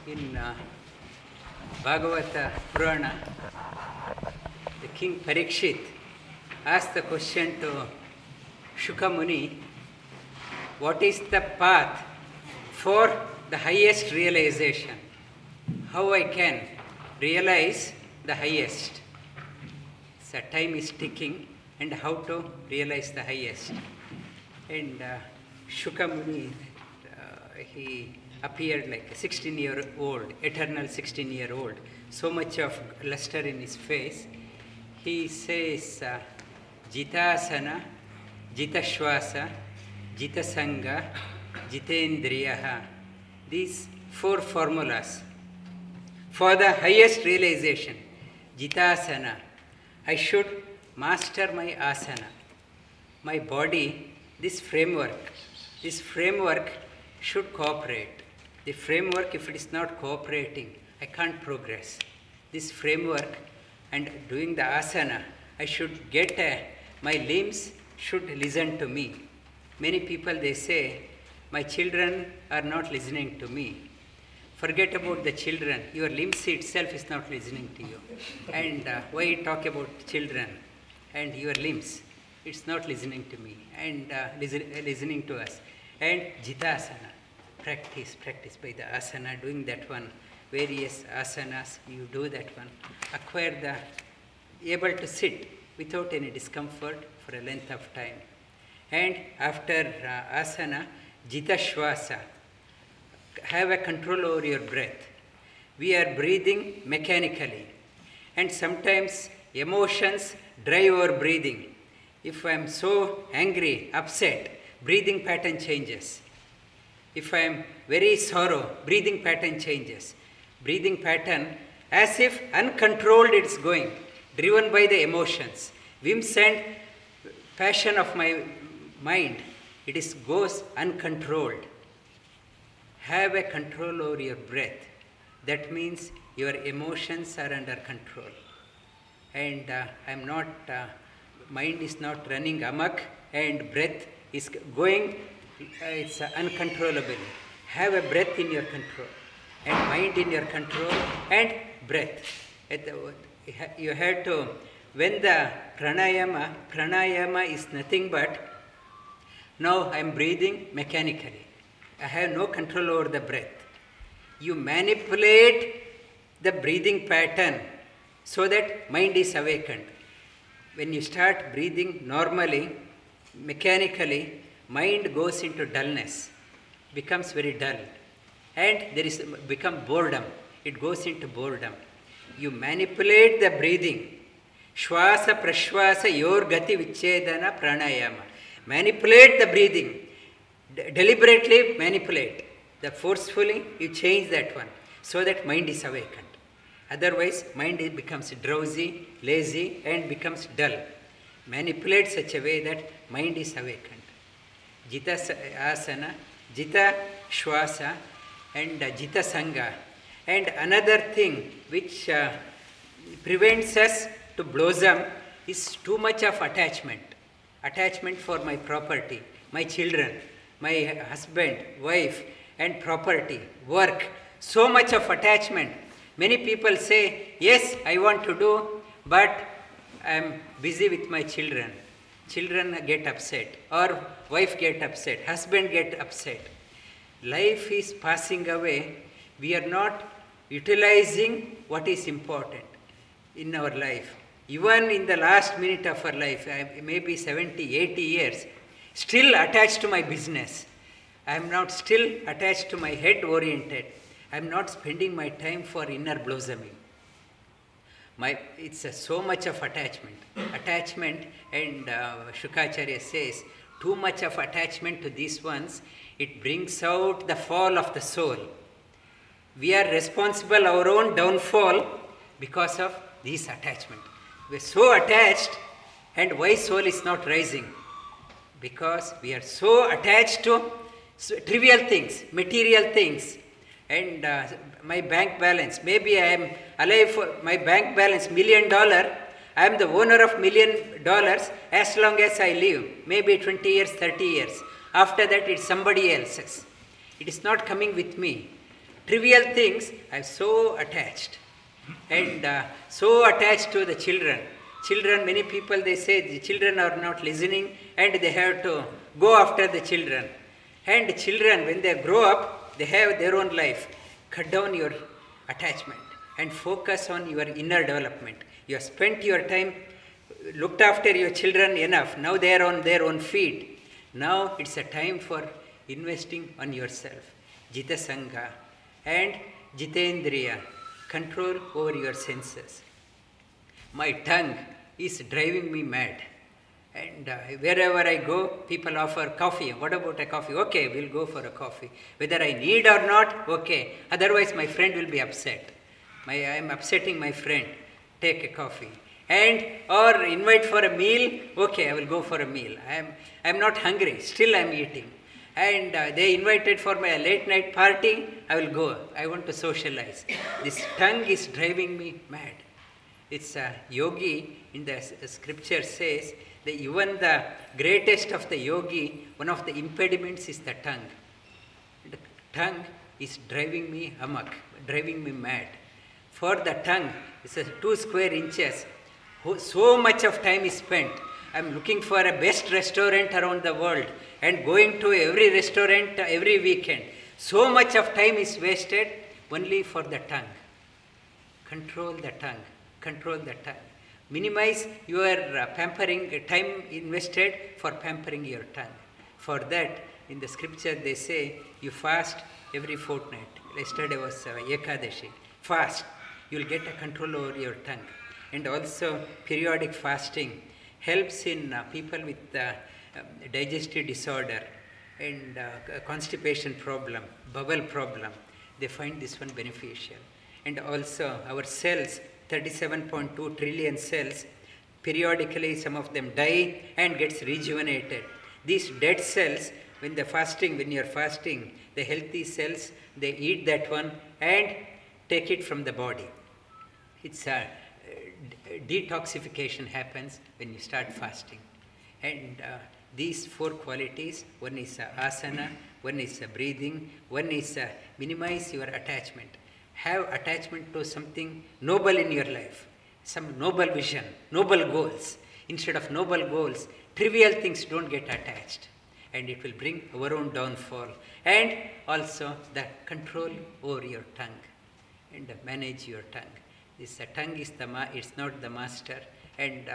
In Bhagavata Purana, the king Parikshit asked the question to Shuka Muni, what is the path for the highest realization? How I can realize the highest? So time is ticking, and how to realize the highest? And Shuka Muni, he appeared like a 16-year-old, eternal 16-year-old, so much of luster in his face. He says, Jitasana, Jitashwasa, Jitasanga, Jitendriyaha. These four formulas for the highest realization. Jitasana, I should master my asana, my body, this framework should cooperate. The framework, if it is not cooperating, I can't progress. This framework and doing the asana, I should get my limbs should listen to me. Many people, they say, my children are not listening to me. Forget about the children. Your limbs itself is not listening to you. And why talk about children and your limbs? It's not listening to me and listening to us. And Jitasana. Practice by the asana, doing that one, various asanas, you do that one. Acquire able to sit without any discomfort for a length of time. And after asana, Jitashwasa, have a control over your breath. We are breathing mechanically. And sometimes emotions drive our breathing. If I am so angry, upset, breathing pattern changes. If I am very sorrow, breathing pattern changes. Breathing pattern, as if uncontrolled it's going, driven by the emotions. Whims and passion of my mind, it goes uncontrolled. Have a control over your breath. That means your emotions are under control. And mind is not running amok and breath is going, it's uncontrollable. Have a breath in your control and mind in your control and breath. You have to, when the pranayama is nothing but, now I am breathing mechanically. I have no control over the breath. You manipulate the breathing pattern so that mind is awakened. When you start breathing normally, mechanically, mind goes into dullness, becomes very dull, and become boredom. It goes into boredom. You manipulate the breathing. Shwasa prashwasa yor gati vichedana pranayama. Manipulate the breathing. Deliberately manipulate. Forcefully you change that one so that mind is awakened. Otherwise, mind becomes drowsy, lazy, and becomes dull. Manipulate such a way that mind is awakened. Jita asana, Jita shwasa, and Jita sanga. And another thing which prevents us to blossom is too much of attachment. Attachment for my property, my children, my husband, wife, and property, work. So much of attachment. Many people say, yes, I want to do, but I am busy with my children. Children get upset, or wife get upset, husband get upset. Life is passing away. We are not utilizing what is important in our life. Even in the last minute of our life, maybe 70, 80 years, still attached to my business. I am not still attached to my head oriented. I am not spending my time for inner blossoming. It's so much of attachment. Attachment, and Shukacharya says, too much of attachment to these ones, it brings out the fall of the soul. We are responsible our own downfall because of these attachment. We are so attached, and why soul is not rising? Because we are so attached to trivial things, material things. And my bank balance, maybe I am alive for my bank balance, $1 million. I am the owner of $1 million as long as I live, maybe 20 years, 30 years. After that, it's somebody else's. It is not coming with me. Trivial things, I'm so attached. And so attached to the children. Children, many people, they say the children are not listening and they have to go after the children. And children, when they grow up, they have their own life. Cut down your attachment and focus on your inner development. You have spent your time, looked after your children enough. Now they are on their own feet. Now it's a time for investing on yourself. Jita Sangha and Jitendriya, control over your senses. My tongue is driving me mad. And wherever I go, people offer coffee. What about a coffee? Okay, we'll go for a coffee. Whether I need or not, okay. Otherwise, my friend will be upset. I am upsetting my friend. Take a coffee. And or invite for a meal. Okay, I will go for a meal. I am not hungry. Still I am eating. And they invited for my late night party. I will go. I want to socialize. This tongue is driving me mad. It's a yogi in the scripture says that even the greatest of the yogi, one of the impediments is the tongue. The tongue is driving me amok, driving me mad. For the tongue, it's 2 square inches. So much of time is spent. I'm looking for a best restaurant around the world and going to every restaurant every weekend. So much of time is wasted only for the tongue. Control the tongue. Control the tongue. Minimize your pampering, time invested for pampering your tongue. For that, in the scripture they say, you fast every fortnight. Yesterday was Ekadashi. Fast. You will get a control over your tongue. And also, periodic fasting helps in people with digestive disorder and constipation problem, bowel problem. They find this one beneficial. And also, our cells, 37.2 trillion cells, periodically some of them die and gets rejuvenated. These dead cells, when you're fasting, the healthy cells, they eat that one and take it from the body. It's a detoxification happens when you start fasting. And these 4 qualities, one is asana, one is breathing, one is minimize your attachment. Have attachment to something noble in your life, some noble vision, noble goals. Instead of noble goals, trivial things don't get attached. And it will bring our own downfall. And also the control over your tongue and manage your tongue. This tongue is it's not the master, and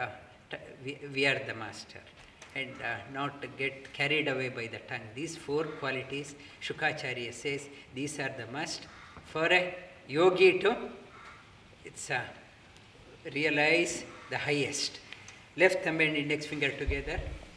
we are the master. And not get carried away by the tongue. These 4 qualities, Shukacharya says, these are the must for a yogi to realize the highest. Left thumb and index finger together.